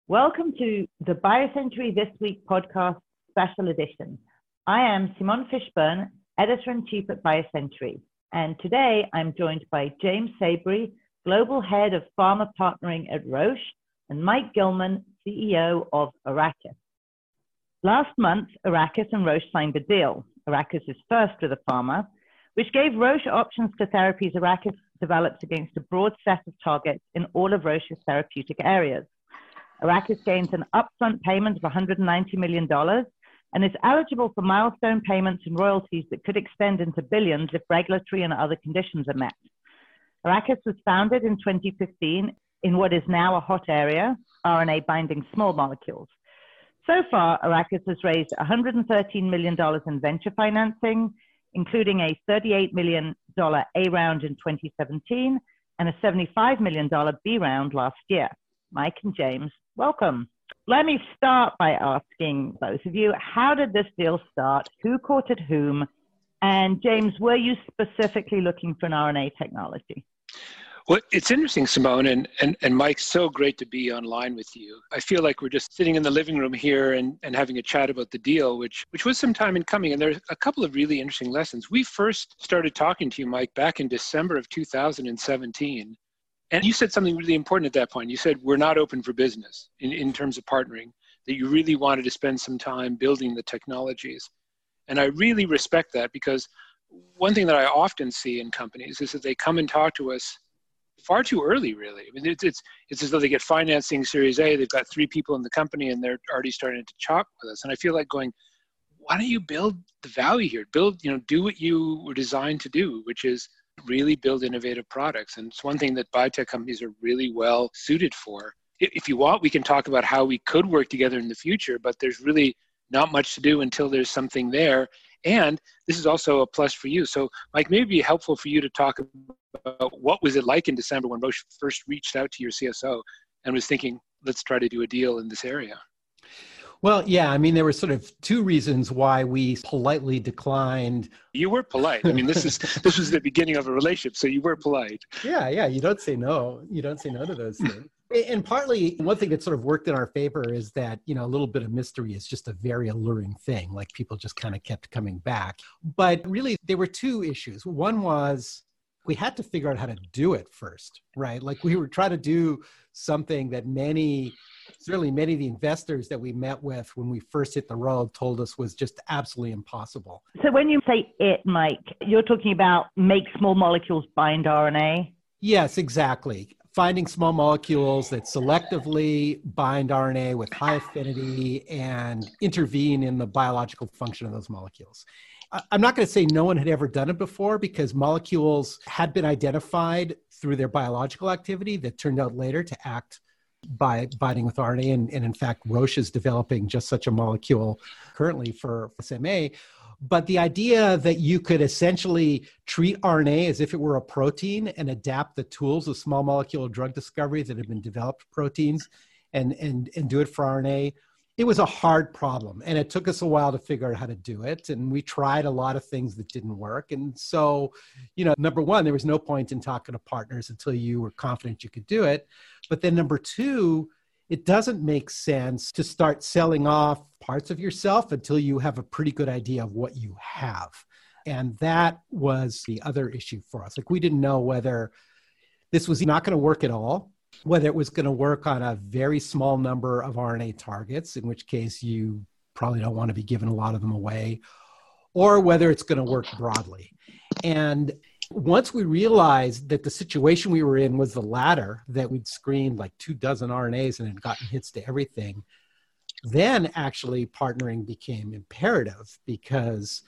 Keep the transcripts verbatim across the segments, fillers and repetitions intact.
Welcome to the BioCentury This Week podcast special edition. I am Simone Fishburne, Editor-in-Chief at BioCentury, and today I'm joined by James Sabry, Global Head of Pharma Partnering at Roche, and Mike Gilman, C E O of Arrakis. Last month, Arrakis and Roche signed a deal. Arrakis is first with a pharma, which gave Roche options to therapies Arrakis develops against a broad set of targets in all of Roche's therapeutic areas. Arrakis gains an upfront payment of one hundred ninety million dollars and is eligible for milestone payments and royalties that could extend into billions if regulatory and other conditions are met. Arrakis was founded in twenty fifteen in what is now a hot area, R N A binding small molecules. So far, Arrakis has raised one hundred thirteen million dollars in venture financing, including a thirty-eight million dollars A round in twenty seventeen and a seventy-five million dollars B round last year. Mike and James, welcome. Let me start by asking both of you, how did this deal start? Who courted whom? And James, were you specifically looking for an R N A technology? Well, it's interesting, Simone, and, and, and Mike, so great to be online with you. I feel like we're just sitting in the living room here and, and having a chat about the deal, which, which was some time in coming. And there's a couple of really interesting lessons. We first started talking to you, Mike, back in December of two thousand seventeen. And you said something really important at that point. You said, we're not open for business in, in terms of partnering, that you really wanted to spend some time building the technologies. And I really respect that, because one thing that I often see in companies is that they come and talk to us far too early, really. I mean, it's, it's, it's as though they get financing Series A, they've got three people in the company and they're already starting to chop with us. And I feel like going, why don't you build the value here? Build, you know, do what you were designed to do, which is really build innovative products. And it's one thing that biotech companies are really well suited for. If you want, we can talk about how we could work together in the future, but there's really not much to do until there's something there. And this is also a plus for you. So Mike, maybe it'd be helpful for you to talk about what was it like in December when Roche first reached out to your C S O and was thinking, let's try to do a deal in this area. Well, yeah, I mean, there were sort of two reasons why we politely declined. You were polite. I mean, this is this was the beginning of a relationship, so you were polite. Yeah, yeah, you don't say no. You don't say no to those things. And partly, one thing that sort of worked in our favor is that, you know, a little bit of mystery is just a very alluring thing. Like, people just kind of kept coming back. But really, there were two issues. One was we had to figure out how to do it first, right? Like, we were trying to do something that many, certainly many of the investors that we met with when we first hit the road told us was just absolutely impossible. So when you say it, Mike, you're talking about make small molecules bind R N A? Yes, exactly. Finding small molecules that selectively bind R N A with high affinity and intervene in the biological function of those molecules. I'm not going to say no one had ever done it before, because molecules had been identified through their biological activity that turned out later to act by binding with R N A. And, and in fact, Roche is developing just such a molecule currently for S M A. But the idea that you could essentially treat R N A as if it were a protein and adapt the tools of small molecule drug discovery that have been developed for proteins and, and, and do it for R N A, it was a hard problem. And it took us a while to figure out how to do it. And we tried a lot of things that didn't work. And so, you know, number one, there was no point in talking to partners until you were confident you could do it. But then number two, it doesn't make sense to start selling off parts of yourself until you have a pretty good idea of what you have. And that was the other issue for us. Like, we didn't know whether this was not going to work at all, whether it was going to work on a very small number of R N A targets, in which case you probably don't want to be giving a lot of them away, or whether it's going to work broadly. And once we realized that the situation we were in was the latter, that we'd screened like two dozen R N As and had gotten hits to everything, then actually partnering became imperative, because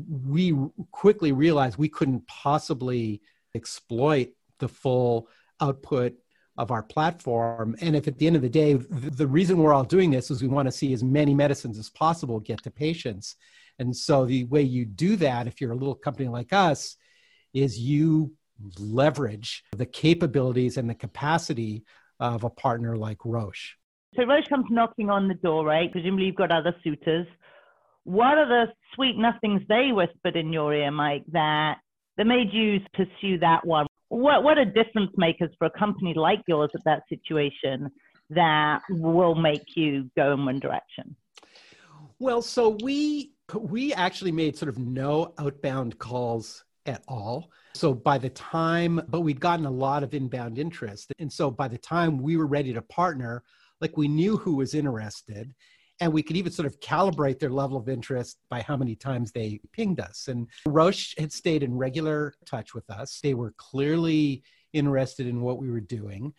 we quickly realized we couldn't possibly exploit the full output of our platform. And if at the end of the day, the reason we're all doing this is we want to see as many medicines as possible get to patients. And so the way you do that, if you're a little company like us, is you leverage the capabilities and the capacity of a partner like Roche. So Roche comes knocking on the door, right? Presumably you've got other suitors. What are the sweet nothings they whispered in your ear, Mike, that, that made you pursue that one? What what are difference makers for a company like yours at that situation that will make you go in one direction? Well, so we we actually made sort of no outbound calls at all. So by the time, but we'd gotten a lot of inbound interest. And so by the time we were ready to partner, like we knew who was interested, and we could even sort of calibrate their level of interest by how many times they pinged us. And Roche had stayed in regular touch with us. They were clearly interested in what we were doing.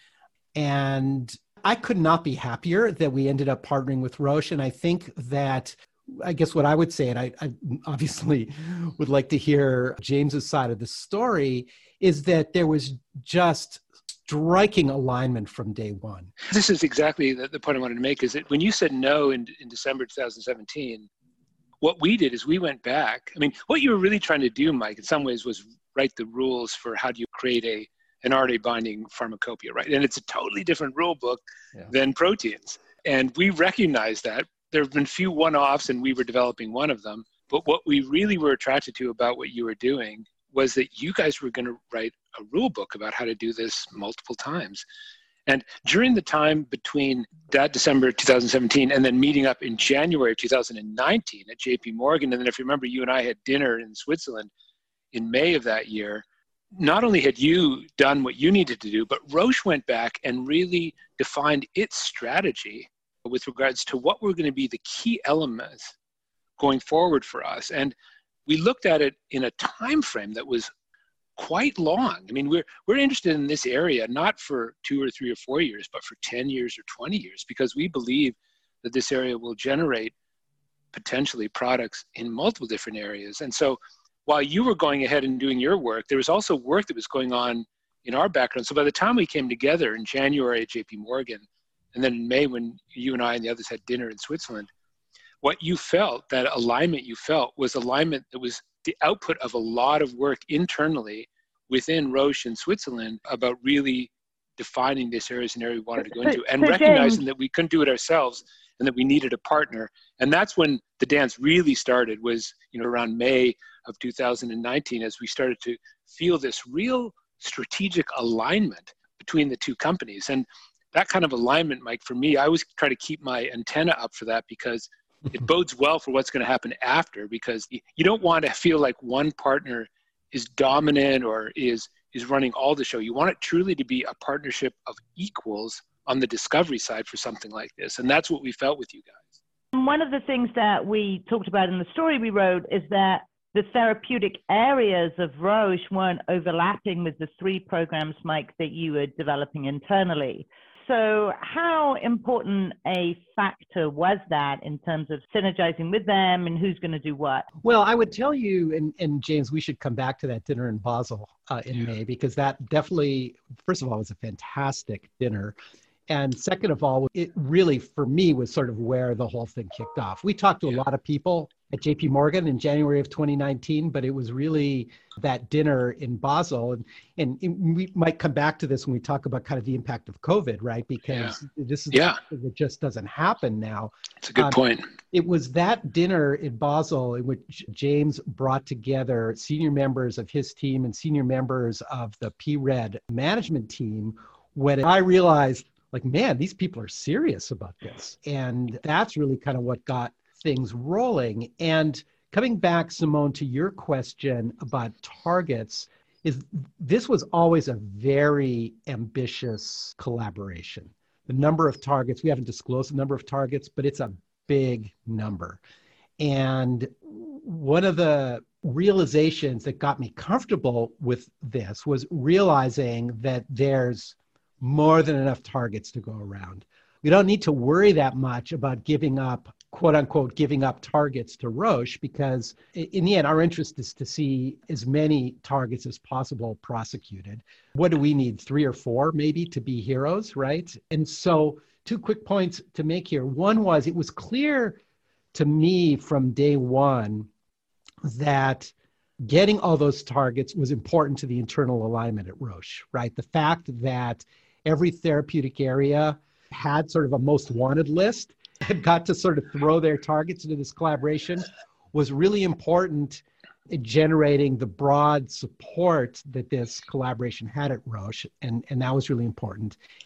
And I could not be happier that we ended up partnering with Roche. And I think that, I guess what I would say, and I, I obviously would like to hear James's side of the story, is that there was just striking alignment from day one. This is exactly the, the point I wanted to make, is that when you said no in, in December two thousand seventeen, what we did is we went back. I mean, what you were really trying to do, Mike, in some ways was write the rules for how do you create a an R N A-binding pharmacopoeia, right? And it's a totally different rule book yeah. than proteins. And we recognize that. There have been few one-offs, and we were developing one of them. But what we really were attracted to about what you were doing was that you guys were going to write a rule book about how to do this multiple times. And during the time between that December two thousand seventeen and then meeting up in January two thousand nineteen at J P Morgan, and then if you remember, you and I had dinner in Switzerland in May of that year, not only had you done what you needed to do, but Roche went back and really defined its strategy with regards to what were going to be the key elements going forward for us. And we looked at it in a time frame that was quite long. I mean, we're we're interested in this area not for two or three or four years, but for ten years or twenty years, because we believe that this area will generate potentially products in multiple different areas. And so while you were going ahead and doing your work, there was also work that was going on in our background. So by the time we came together in January at J P Morgan, and then in May when you and I and the others had dinner in Switzerland, what you felt, that alignment you felt, was alignment that was the output of a lot of work internally within Roche in Switzerland about really defining this area as an area we wanted to go into, and recognizing that we couldn't do it ourselves and that we needed a partner. And that's when the dance really started, was, you know, around May of two thousand nineteen, as we started to feel this real strategic alignment between the two companies. And that kind of alignment, Mike, for me, I always try to keep my antenna up for that, because it bodes well for what's going to happen after, because you don't want to feel like one partner is dominant or is is running all the show. You want it truly to be a partnership of equals on the discovery side for something like this. And that's what we felt with you guys. One of the things that we talked about in the story we wrote is that the therapeutic areas of Roche weren't overlapping with the three programs, Mike, that you were developing internally. So how important a factor was that in terms of synergizing with them and who's going to do what? Well, I would tell you, and, and James, we should come back to that dinner in Basel uh, in yeah. May, because that definitely, first of all, was a fantastic dinner. And second of all, it really, for me, was sort of where the whole thing kicked off. We talked to a lot of people at J P Morgan in January of twenty nineteen, but it was really that dinner in Basel. And, and we might come back to this when we talk about kind of the impact of COVID, right? Because yeah. this is yeah. something that just doesn't happen now. It's a good um, point. It was that dinner in Basel in which James brought together senior members of his team and senior members of the P RED management team, when I realized, like, man, these people are serious about this. And that's really kind of what got things rolling. And coming back, Simone, to your question about targets, is this was always a very ambitious collaboration. The number of targets, we haven't disclosed the number of targets, but it's a big number. And one of the realizations that got me comfortable with this was realizing that there's more than enough targets to go around. We don't need to worry that much about giving up, quote unquote, giving up targets to Roche, because in the end, our interest is to see as many targets as possible prosecuted. What do we need? Three or four maybe to be heroes, right? And so two quick points to make here. One was, it was clear to me from day one that getting all those targets was important to the internal alignment at Roche, right? The fact that every therapeutic area had sort of a most wanted list, had got to sort of throw their targets into this collaboration, was really important in generating the broad support that this collaboration had at Roche. And, and that was really important.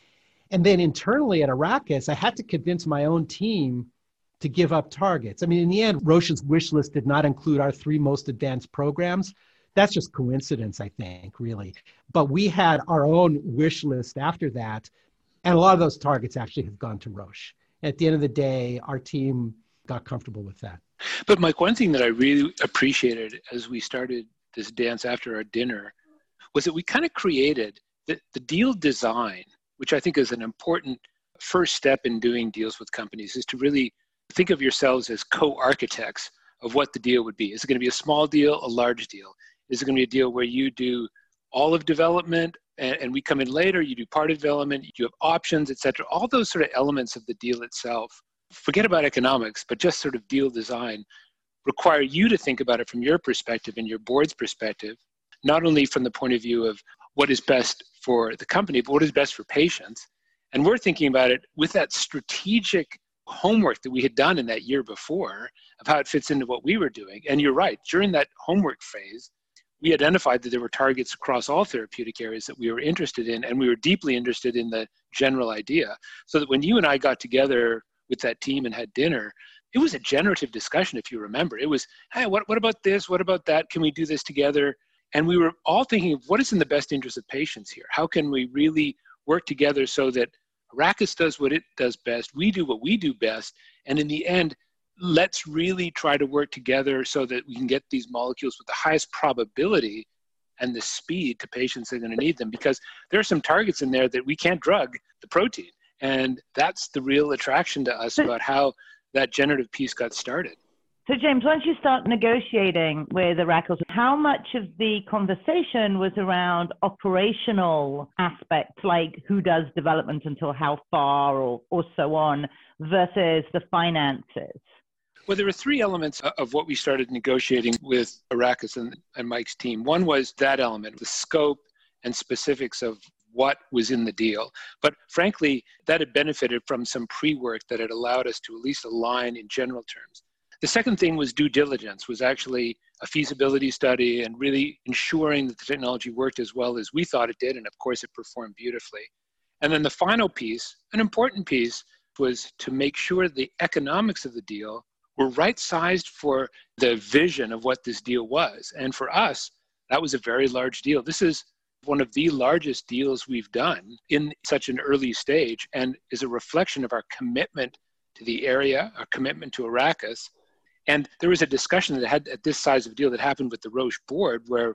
And then internally at Arrakis, I had to convince my own team to give up targets. I mean, in the end, Roche's wish list did not include our three most advanced programs. That's just coincidence, I think, really. But we had our own wish list after that. And a lot of those targets actually have gone to Roche. At the end of the day, our team got comfortable with that. But Mike, one thing that I really appreciated as we started this dance after our dinner was that we kind of created the, the deal design, which I think is an important first step in doing deals with companies, is to really think of yourselves as co-architects of what the deal would be. Is it going to be a small deal, a large deal? Is it going to be a deal where you do all of development and, and we come in later, you do part of development, you have options, et cetera. All those sort of elements of the deal itself, forget about economics, but just sort of deal design, require you to think about it from your perspective and your board's perspective, not only from the point of view of what is best for the company, but what is best for patients. And we're thinking about it with that strategic homework that we had done in that year before of how it fits into what we were doing. And you're right, during that homework phase, we identified that there were targets across all therapeutic areas that we were interested in, and we were deeply interested in the general idea. So that when you and I got together with that team and had dinner, it was a generative discussion, if you remember. It was, hey, what, what about this? What about that? Can we do this together? And we were all thinking of what is in the best interest of patients here? How can we really work together so that Arrakis does what it does best, we do what we do best, and in the end, let's really try to work together so that we can get these molecules with the highest probability and the speed to patients that are going to need them, because there are some targets in there that we can't drug the protein. And that's the real attraction to us about how that generative piece got started. So James, once you start negotiating with Arrakis, how much of the conversation was around operational aspects, like who does development until how far or, or so on, versus the finances? Well, there were three elements of what we started negotiating with Arrakis and, and Mike's team. One was that element, the scope and specifics of what was in the deal. But frankly, that had benefited from some pre-work that had allowed us to at least align in general terms. The second thing was due diligence, was actually a feasibility study and really ensuring that the technology worked as well as we thought it did. And of course, it performed beautifully. And then the final piece, an important piece, was to make sure the economics of the deal were right-sized for the vision of what this deal was. And for us, that was a very large deal. This is one of the largest deals we've done in such an early stage, and is a reflection of our commitment to the area, our commitment to Arrakis. And there was a discussion that had at this size of deal that happened with the Roche board, where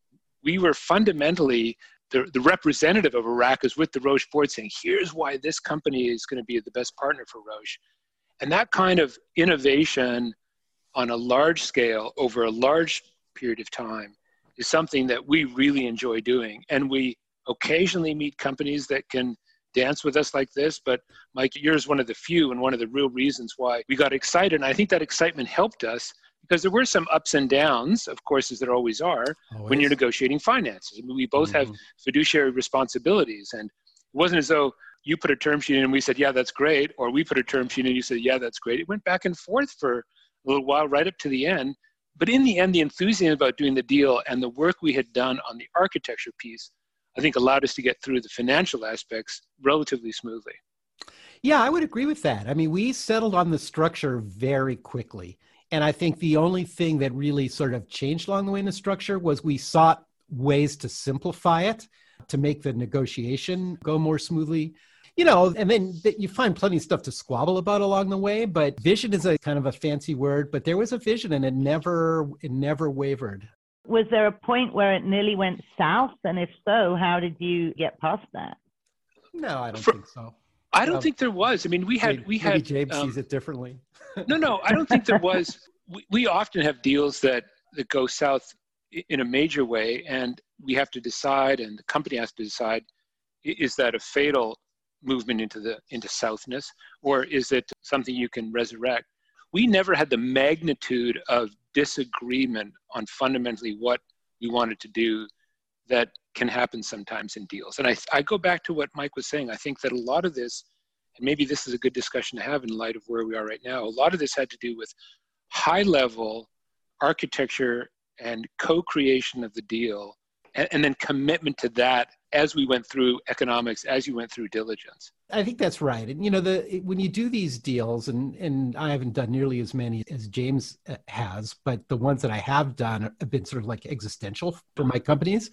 we were fundamentally the, the representative of Arrakis with the Roche board saying, here's why this company is going to be the best partner for Roche. And that kind of innovation on a large scale over a large period of time is something that we really enjoy doing. And we occasionally meet companies that can dance with us like this, but Mike, you're one of the few, and one of the real reasons why we got excited. And I think that excitement helped us because there were some ups and downs, of course, as there always are, always. When you're negotiating finances. I mean, we both mm-hmm. have fiduciary responsibilities, and it wasn't as though you put a term sheet in and we said, yeah, that's great, or we put a term sheet in and you said, yeah, that's great. It went back and forth for a little while, right up to the end. But in the end, the enthusiasm about doing the deal and the work we had done on the architecture piece, I think allowed us to get through the financial aspects relatively smoothly. Yeah, I would agree with that. I mean, we settled on the structure very quickly. And I think the only thing that really sort of changed along the way in the structure was we sought ways to simplify it, to make the negotiation go more smoothly. You know, and then you find plenty of stuff to squabble about along the way, but vision is a kind of a fancy word, but there was a vision and it never, it never wavered. Was there a point where it nearly went south? And if so, how did you get past that? No, I don't For, think so. I don't um, think there was. I mean, we had, maybe, we had. Maybe James um, sees it differently. no, no, I don't think there was. We, we often have deals that, that go south in a major way, and we have to decide, and the company has to decide, is that a fatal movement into the into southness, or is it something you can resurrect? We never had the magnitude of disagreement on fundamentally what we wanted to do that can happen sometimes in deals. And I, I go back to what Mike was saying. I think that a lot of this, and maybe this is a good discussion to have in light of where we are right now, a lot of this had to do with high-level architecture and co-creation of the deal, and, and then commitment to that as we went through economics, as you went through diligence. I think that's right. And, you know, the when you do these deals, and, and I haven't done nearly as many as James has, but the ones that I have done have been sort of like existential for my companies.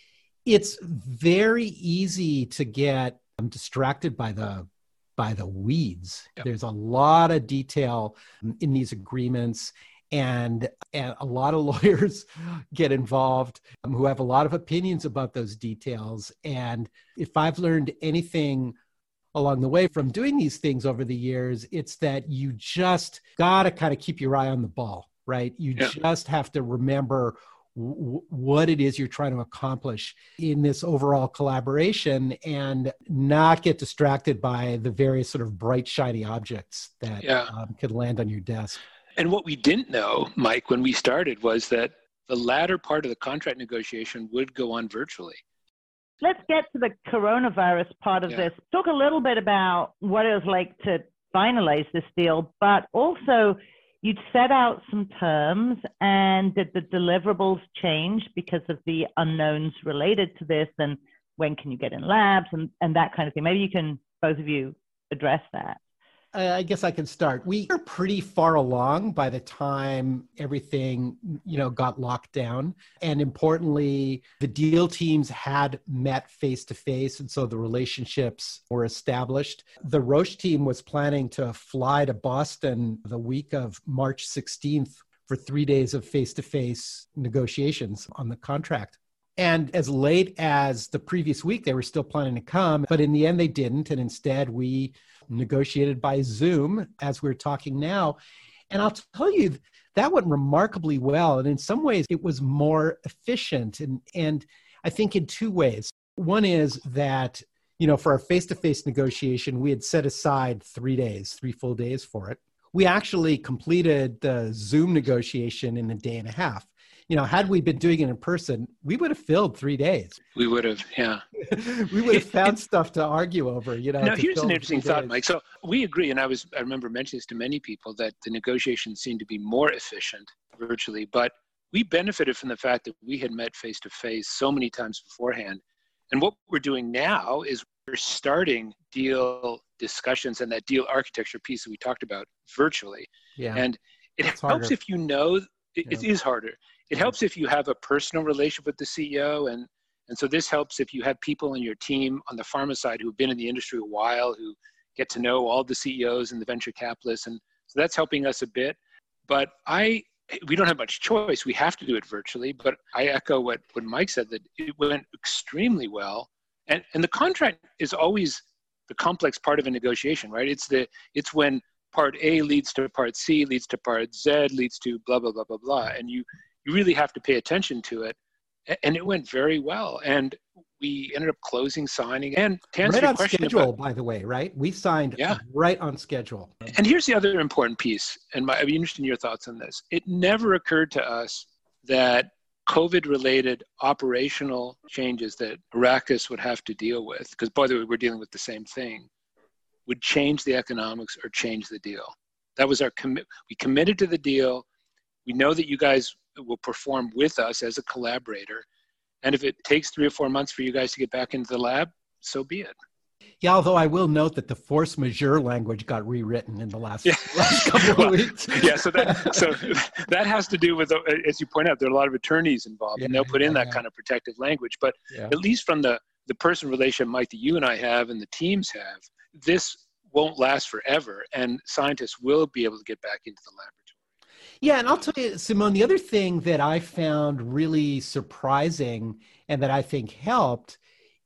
It's very easy to get um, distracted by the by the weeds. Yep. There's a lot of detail in these agreements, and, and a lot of lawyers get involved um, who have a lot of opinions about those details. And if I've learned anything along the way from doing these things over the years, it's that you just got to kind of keep your eye on the ball, right? You yeah. just have to remember w- what it is you're trying to accomplish in this overall collaboration and not get distracted by the various sort of bright, shiny objects that yeah. um, could land on your desk. And what we didn't know, Mike, when we started was that the latter part of the contract negotiation would go on virtually. Let's get to the coronavirus part of yeah. this. Talk a little bit about what it was like to finalize this deal, but also you'd set out some terms, and did the deliverables change because of the unknowns related to this, and when can you get in labs and, and that kind of thing? Maybe you can, both of you, address that. I guess I can start. We were pretty far along by the time everything, you know, got locked down. And importantly, the deal teams had met face to face. And so the relationships were established. The Roche team was planning to fly to Boston the week of March sixteenth for three days of face-to-face negotiations on the contract. And as late as the previous week, they were still planning to come, but in the end they didn't. And instead we negotiated by Zoom as we're talking now. And I'll tell you, that went remarkably well. And in some ways it was more efficient. And, and I think in two ways. One is that, you know, for our face-to-face negotiation, we had set aside three days, three full days for it. We actually completed the Zoom negotiation in a day and a half. You know, had we been doing it in person, we would have filled three days. We would have, yeah. we would have found stuff to argue over, you know. Now, here's an interesting thought, Mike. So we agree, and I was I remember mentioning this to many people, that the negotiations seemed to be more efficient virtually, but we benefited from the fact that we had met face-to-face so many times beforehand. And what we're doing now is we're starting deal discussions and that deal architecture piece that we talked about virtually. Yeah. And it it's helps harder. if you know, it, yeah. it is harder. It helps if you have a personal relationship with the C E O. And, and so this helps if you have people in your team on the pharma side who've been in the industry a while, who get to know all the C E Os and the venture capitalists. And so that's helping us a bit. But I, we don't have much choice. We have to do it virtually. But I echo what, what Mike said, that it went extremely well. And, and the contract is always the complex part of a negotiation, right? It's the, it's when part A leads to part C, leads to part Z, leads to blah, blah, blah, blah, blah. And you, you really have to pay attention to it. And it went very well. And we ended up closing, signing, and to answer right your on question schedule, about, by the way, right? We signed yeah. right on schedule. And here's the other important piece, and my, I'd be interested in your thoughts on this. It never occurred to us that COVID-related operational changes that Arrakis would have to deal with, because by the way, we're dealing with the same thing, would change the economics or change the deal. That was our commit. We committed to the deal. We know that you guys will perform with us as a collaborator. And if it takes three or four months for you guys to get back into the lab, so be it. Yeah, although I will note that the force majeure language got rewritten in the last, yeah. last couple of well, weeks. yeah, so that so that has to do with, as you point out, there are a lot of attorneys involved, yeah, and they'll put in yeah, that yeah. kind of protective language. But yeah. at least from the, the personal relationship, Mike, that you and I have and the teams have, this won't last forever, and scientists will be able to get back into the laboratory. Yeah, and I'll tell you, Simone, the other thing that I found really surprising and that I think helped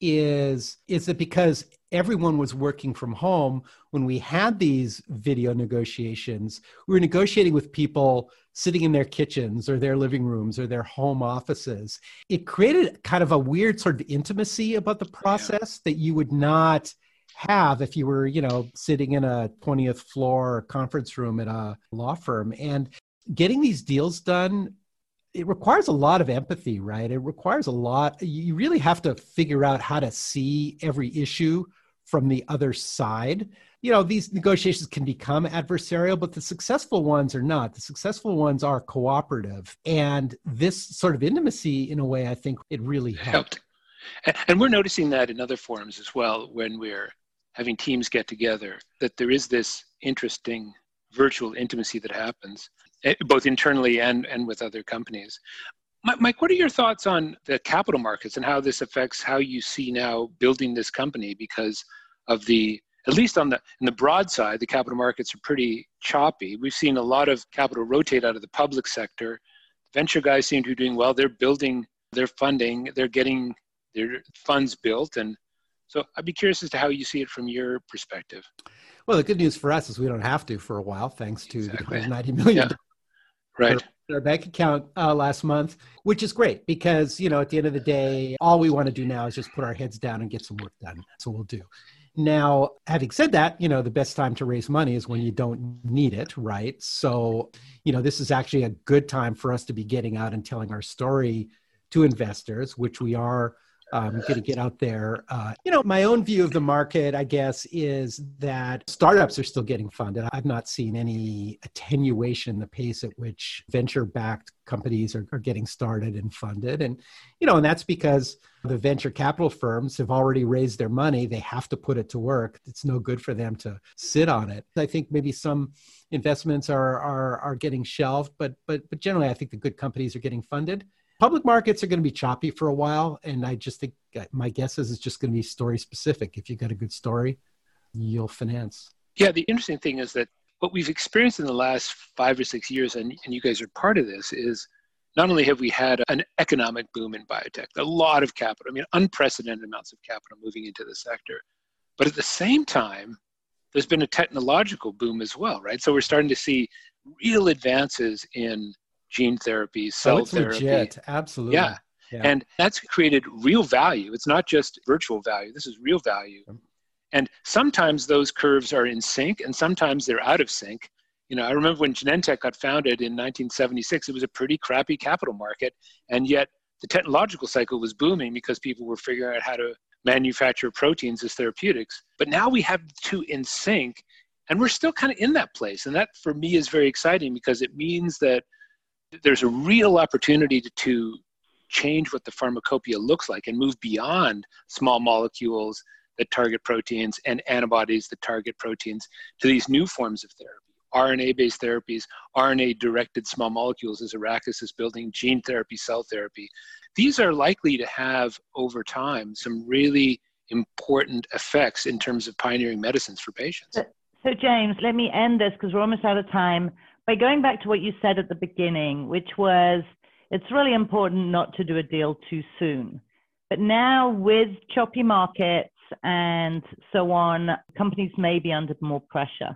is, is that because everyone was working from home, when we had these video negotiations, we were negotiating with people sitting in their kitchens or their living rooms or their home offices. It created kind of a weird sort of intimacy about the process yeah. that you would not have if you were, you know, sitting in a twentieth floor conference room at a law firm. And getting these deals done, it requires a lot of empathy, right? It requires a lot. You really have to figure out how to see every issue from the other side. You know, these negotiations can become adversarial, but the successful ones are not. The successful ones are cooperative. And this sort of intimacy, in a way, I think it really helped. helped. And we're noticing that in other forums as well, when we're having teams get together, that there is this interesting virtual intimacy that happens, eh, both internally and, and with other companies. Mike, what are your thoughts on the capital markets and how this affects how you see now building this company? Because of the, at least on the in the broad side, the capital markets are pretty choppy. We've seen a lot of capital rotate out of the public sector. Venture guys seem to be doing well. They're building their funding. They're getting their funds built. And so I'd be curious as to how you see it from your perspective. Well, the good news for us is we don't have to for a while, thanks to Exactly. the one hundred ninety million dollars. Yeah. Right. Our bank account uh, last month, which is great because, you know, at the end of the day, all we want to do now is just put our heads down and get some work done. That's what we'll do. Now, having said that, you know, the best time to raise money is when you don't need it, right? So, you know, this is actually a good time for us to be getting out and telling our story to investors, which we are um, going to get out there. Uh, you know, my own view of the market, I guess, is that startups are still getting funded. I've not seen any attenuation in the pace at which venture-backed companies are, are getting started and funded. And, you know, and that's because the venture capital firms have already raised their money. They have to put it to work. It's no good for them to sit on it. I think maybe some investments are are, are getting shelved, but but but generally, I think the good companies are getting funded. Public markets are going to be choppy for a while. And I just think my guess is it's just going to be story specific. If you've got a good story, you'll finance. Yeah, the interesting thing is that what we've experienced in the last five or six years, and, and you guys are part of this, is not only have we had an economic boom in biotech, a lot of capital, I mean, unprecedented amounts of capital moving into the sector, but at the same time, there's been a technological boom as well, right? So we're starting to see real advances in gene therapy, cell oh, it's therapy. Legit. Absolutely. Yeah. yeah. And that's created real value. It's not just virtual value. This is real value. And sometimes those curves are in sync and sometimes they're out of sync. You know, I remember when Genentech got founded in nineteen seventy-six, it was a pretty crappy capital market. And yet the technological cycle was booming because people were figuring out how to manufacture proteins as therapeutics. But now we have the two in sync and we're still kind of in that place. And that for me is very exciting because it means that there's a real opportunity to, to change what the pharmacopoeia looks like and move beyond small molecules that target proteins and antibodies that target proteins to these new forms of therapy. R N A-based therapies, R N A-directed small molecules as Arrakis is building, gene therapy, cell therapy. These are likely to have, over time, some really important effects in terms of pioneering medicines for patients. So, so James, let me end this because we're almost out of time. By going back to what you said at the beginning, which was it's really important not to do a deal too soon. But now with choppy markets and so on, companies may be under more pressure.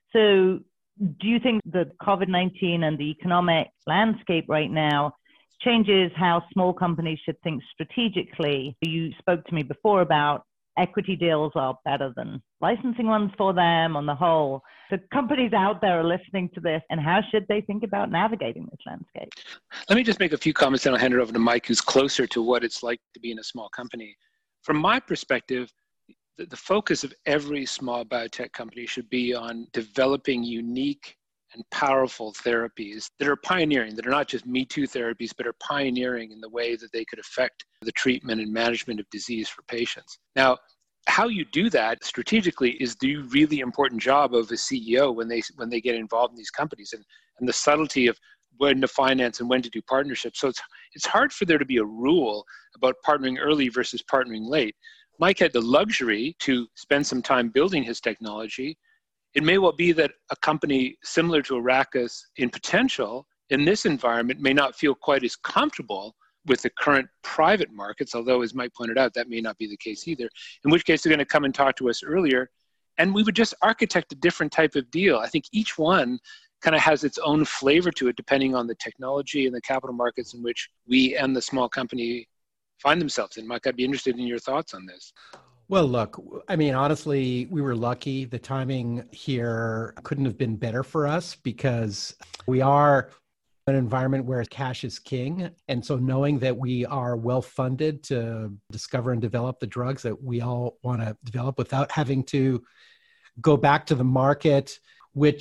So do you think that COVID nineteen and the economic landscape right now changes how small companies should think strategically? You spoke to me before about equity deals are better than licensing ones for them on the whole. So companies out there are listening to this, and how should they think about navigating this landscape? Let me just make a few comments, and I'll hand it over to Mike, who's closer to what it's like to be in a small company. From my perspective, the, the focus of every small biotech company should be on developing unique and powerful therapies that are pioneering, that are not just Me Too therapies, but are pioneering in the way that they could affect the treatment and management of disease for patients. Now, how you do that strategically is the really important job of a C E O when they when they get involved in these companies, and, and the subtlety of when to finance and when to do partnerships. So it's it's hard for there to be a rule about partnering early versus partnering late. Mike had the luxury to spend some time building his technology. It may well be that a company similar to Arrakis in potential in this environment may not feel quite as comfortable with the current private markets, although as Mike pointed out, that may not be the case either, in which case they're going to come and talk to us earlier, and we would just architect a different type of deal. I think each one kind of has its own flavor to it, depending on the technology and the capital markets in which we and the small company find themselves in. Mike, I'd be interested in your thoughts on this. Well, look, I mean, honestly, we were lucky. The timing here couldn't have been better for us because we are an environment where cash is king. And so knowing that we are well-funded to discover and develop the drugs that we all want to develop without having to go back to the market, which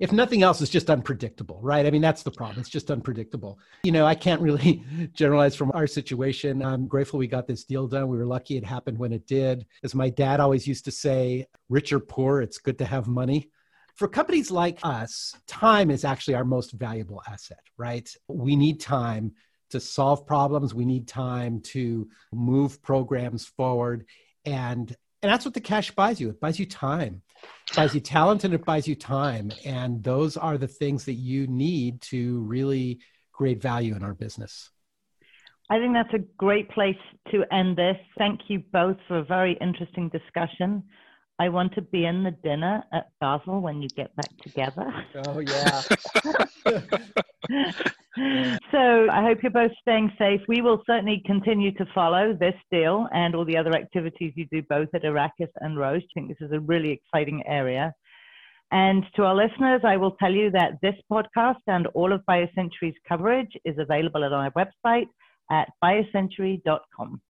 if nothing else, it's just unpredictable, right? I mean, that's the problem. It's just unpredictable. You know, I can't really generalize from our situation. I'm grateful we got this deal done. We were lucky it happened when it did. As my dad always used to say, rich or poor, it's good to have money. For companies like us, time is actually our most valuable asset, right? We need time to solve problems. We need time to move programs forward. And, and that's what the cash buys you. It buys you time. It buys you talent and it buys you time. And those are the things that you need to really create value in our business. I think that's a great place to end this. Thank you both for a very interesting discussion. I want to be in the dinner at Basel when you get back together. Oh, yeah. So I hope you're both staying safe. We will certainly continue to follow this deal and all the other activities you do both at Arrakis and Roche. I think this is a really exciting area. And to our listeners, I will tell you that this podcast and all of BioCentury's coverage is available at our website at biocentury dot com.